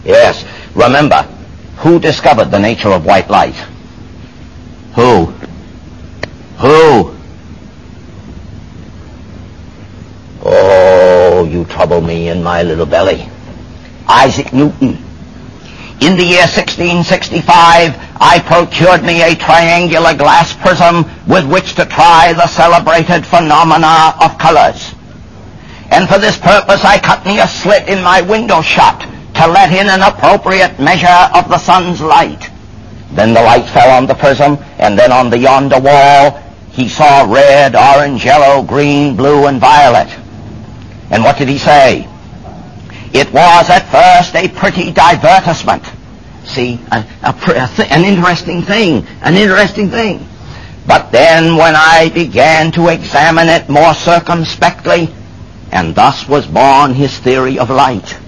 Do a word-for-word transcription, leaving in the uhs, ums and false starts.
Yes. Remember, who discovered the nature of white light? Who? Who? Oh, you trouble me in my little belly. Isaac Newton. In the year sixteen sixty-five, I procured me a triangular glass prism with which to try the celebrated phenomena of colors. And for this purpose I cut me a slit in my window shut to let in an appropriate measure of the sun's light. Then the light fell on the prism, and then on the yonder wall he saw red, orange, yellow, green, blue, and violet. And what did he say? It was at first a pretty divertisement. See, a, a, a th- an interesting thing, an interesting thing. But then when I began to examine it more circumspectly, and thus was born his theory of light.